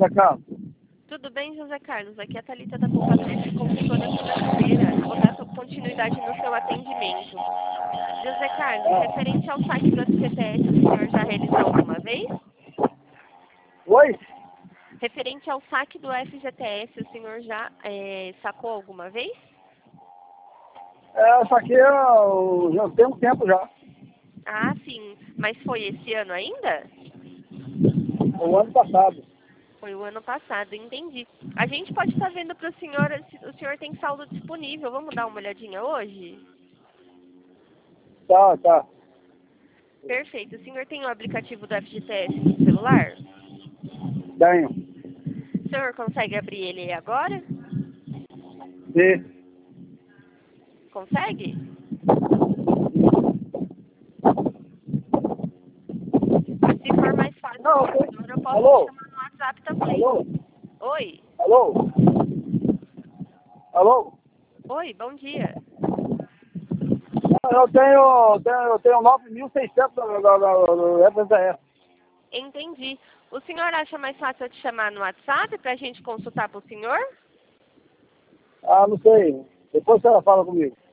José Carlos. Tudo bem, José Carlos? Aqui é a Thalita da Poupadora, consultora financeira. Vou dar continuidade no seu atendimento. José Carlos, referente ao saque do FGTS, o senhor já realizou alguma vez? Oi? Referente ao saque do FGTS, o senhor já sacou alguma vez? Essa aqui eu já tenho um tempo já. Ah, sim. Mas foi esse ano ainda? O ano passado. Foi o ano passado, entendi. A gente pode estar vendo para o senhor se o senhor tem saldo disponível. Vamos dar uma olhadinha hoje? Tá. Perfeito. O senhor tem o aplicativo do FGTS no celular? Tenho. O senhor consegue abrir ele agora? Sim. Consegue? Se for mais fácil, Não, eu posso alô? te chamar no WhatsApp também. Alô? Oi? Alô? Alô? Oi, bom dia. Eu tenho 9.600 no FGTS. Entendi. O senhor acha mais fácil eu te chamar no WhatsApp para a gente consultar para o senhor? Ah, não sei. Depois você fala comigo.